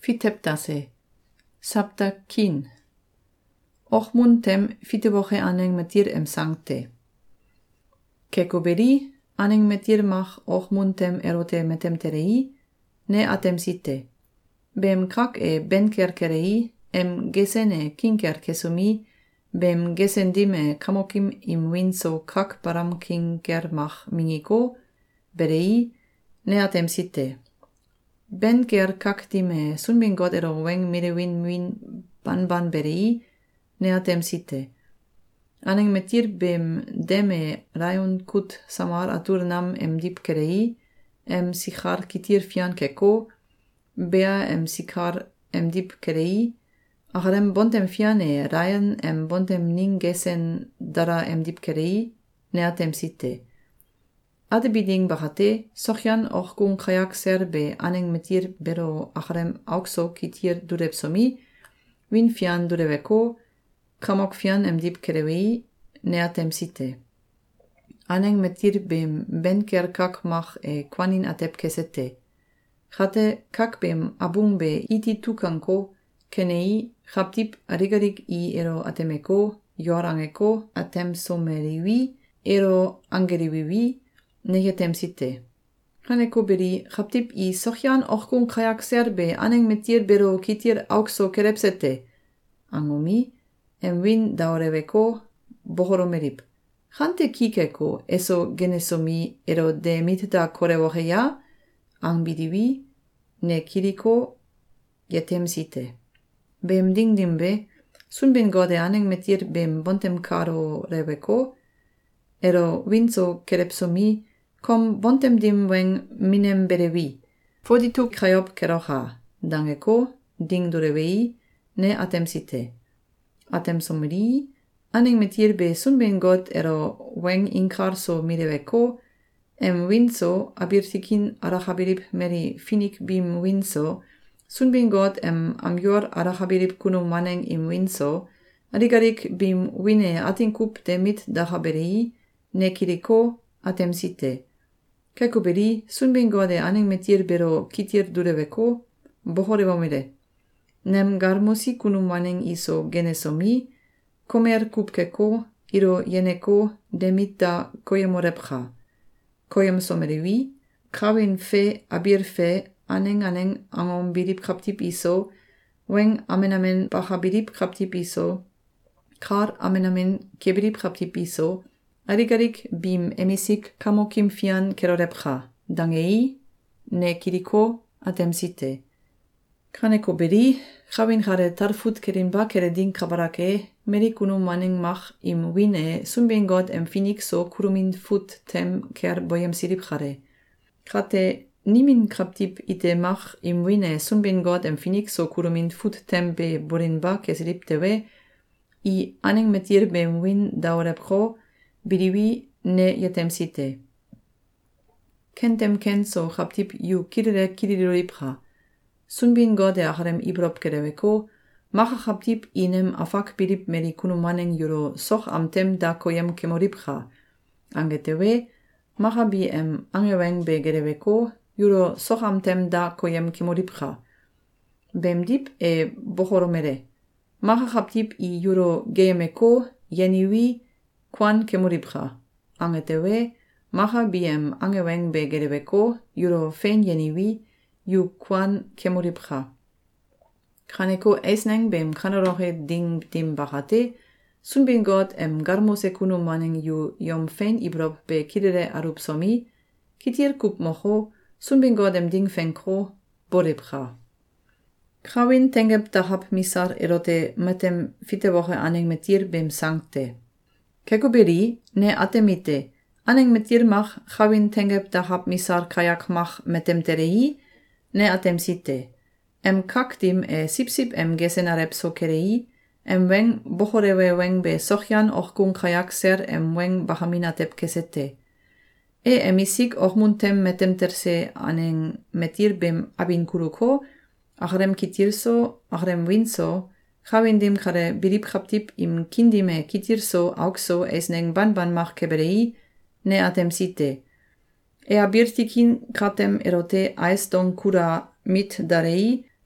Fiteptase. Sapta kin. Ochmuntem fitewoche aneng metir sancte. Kekoberi aneng metir mach ochmuntem erote metem terei, ne atem site. Bem krak benker kerei, gesene kinker kesumi, bem gesendime kamokim im winso krak param kinker mach mingiko, berei, ne atem site. Benker kaktime sunbin god ero weng mirewin win ban berei, ne atem site. Aneng metir bem deme rayun kut samar atur nam dip kerei, sikhar kitir fian keko, bea sikhar dip kerei, acharem bontem fiane rayan bontem ning gesen dara dip kerei, ne atem site. Ade biding bahate, sochjan och gun kayak serbe aneng metir bero acharem aukso kitir durepsomi, win fian dureveko, kamok fian dip kerei, ne atem site. Aneng metir bem benker kak mach kwanin atep kesete. Chate kak bem abung be iti tukanko, kenei, chaptip arigarik I ero atemeko, yorangeko, atem someriwi, ero angeriwiwi, ne atem site. Haneko beri, chaptip I sochjan ochkun kayak serbe aneng metir bero kitir aukso kerepsete. Angomi, win daureveko, bohoromerip. Chante kikeko eso genesomi ero de mitda korewoheya, angbidiwi, ne kiriko, yetem site. Bem dingdimbe, sunbin gode aneng metir bem bontem karo reveko, ero winso kerepsomi, kom bontem dim weng minem berewi. Foditu krayop keroha, dangeko, ding durewei, ne atem site. Atem somri, aneng metir be sunbin god ero weng inkar so mireveko, winso abirtikin arahabirip meri finik bim winso, sunbin god amyor arahabirip kunu maneng winso, arigarik bim wine atinkup demit dahaberi, ne kiriko atem site. Kekuberi sunbin gode aneng metir bero kitir dureveko, bohorevomire. Nem garmosi kunu maneng iso genesomi, komer kupkeko, iro yeneko, demit da koyemorepcha. Koyem someriwi, krawin fe abir fe, aneng angom birip kraptip iso, weng amenamen baha birip kraptip iso, kar amenamen kebirip kraptip iso, arigarik bim emisik kamokim fian kerorepcha, dangei, ne kiriko atem site. Kraneko beri, krawin jare tarfut kerin ba keredin kabarake, merikunu maneng mach wine sunbin god finik so kurumin fut tem ker boyem sirip jare. Krate nimin kraptip ite mach wine sunbin god finik so kurumin fut tem be borin ba kesirip tewe, I aneng metir bem win daurepcho, bidiwi ne yetem site. Kentem ken so kraptip yu kirire kiriripcha. Sunbin gode acharem ibrop kereveko, macha chaptip inem afak birip meri kunu maneng yuro soch amtem da koyem kemoripcha. Angetewe, macha bi angeweng be gereveko, yuro soch amtem da koyem kemoripcha. Bem dip bohoromere. Macha chaptip I yuro geyemeko, yeniwi, kwan kemoripcha. Angetewe, macha bi angeweng be gereveko, yuro fen yeniwi, yu kwan kemoripcha. Kraneko eisneng bem kranoroche ding dim bahate, sunbin god garmose kunu maneng yu yom fen ibrop be kirire arupsomi, kitir kup mocho, sunbin god ding fenkro, boripcha. Krawin tengeb dahab misar erote metem fitewoche aneng metir bem sancte. Kekuberi, ne atemite, aneng metir mach, krawin tengeb dahab misar kayak mach metem terei, ne atem site. Kaktim sipsip gesenarep so kerei, weng bohorewe weng be sochjan och gun kayak ser weng bahaminatep kesete. Emisik ochmuntem metem terse aneng metir bem abin kuruko, acharem kitirso, acharem winso, chawindim chare birip chaptip kindime kitirso aukso esneng ban mach keberei, ne atem site. Abirtikin kratem erote aeston kura mit darei,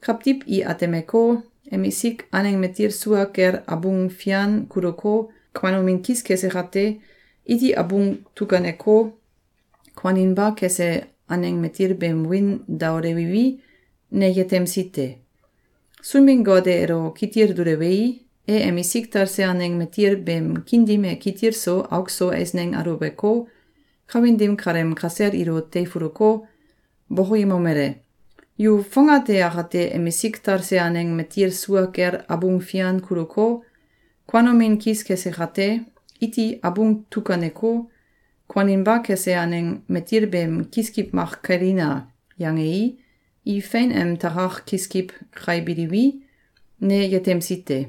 Kraptip I atemeko, emisik aneng metir sua ker abung fian kuroko, kwanomin kis kese rate, iti abung tukaneko, kwaninba kese aneng metir bem win daurevivi, ne yetem site. Sunbin gode ero kitir durevei, emisik tarse aneng metir bem kindim kitir so aukso esneng arubeko, kawindim karem kaser iro teifuruko, boho imomere. Yu fongate ahate emisik tarse aneng metir sua ker abung fian kuruko, kwanomin kis kese hate, iti abung tukaneko, kwaninba kese aneng metir bem kiskip mach karina yangei, I fein tahach kiskip kraibidiwi, ne yetem site.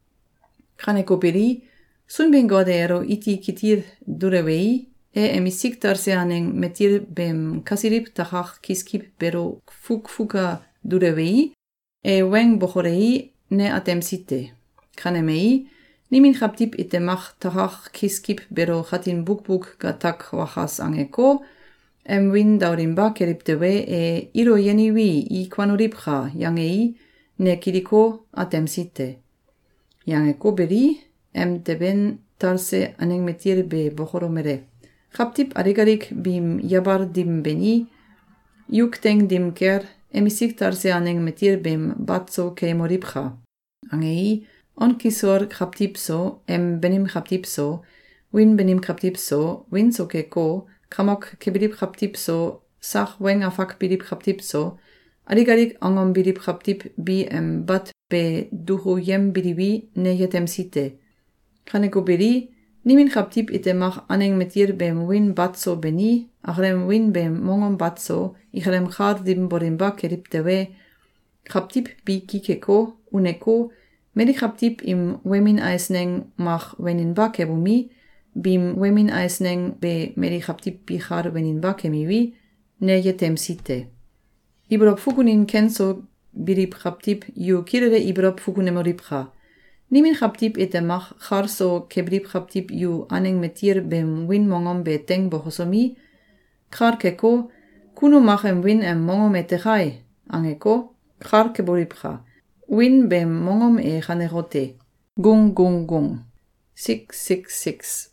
Kaneko biri, sunbin gode ero iti kitir durewei, emisik tarse aneng metir bem kasirip tahach kiskip bero fuka durewei, weng bohorei ne atem site. Kanemei, nimin chaptip itemach tahach kiskip bero hatin bukbuk gatak wachas angeko, win daurimba keriptewe iro yeniwi I kwanuripcha yangei ne kiriko atem site. Yangeko beri teben tarse aneng metir be bohoromere. Chaptip arigarik bim yabar dim beni, yukteng dim ker emisik tarse aneng metir bem batso keimoripcha. Angei on kisor chaptipso benim chaptipso, win benim chaptipso, win sokeko, kamok kebirip chaptipso, sach weng afak birip chaptipso, arigarik angom birip chaptip bi bat be duhu yem biriwi ne yetem site. Kaneko biri, nimin chaptip itemach aneng metir bem win batso beni, achrem win bem mongom batso, ichrem char dim borimba keriptewe, chaptip bi kikeko, uneko, meri chaptip im wemin aisneng mach weninba kebumi, bim wemin aisneng be meri chaptip bichar weninba kemiwi, ne yetem site. Ibrop fukunin kenso birip chaptip yu kirere ibrop fukunemoripcha. Nimin chaptip itemach charso kebrip chaptip yu aneng metir bem win mongom be teng bohosomi, char keko, kuno machem win mongom etechai, angeko, char keboripcha. Win bem mongom chanerote. Gung gung gung. 666.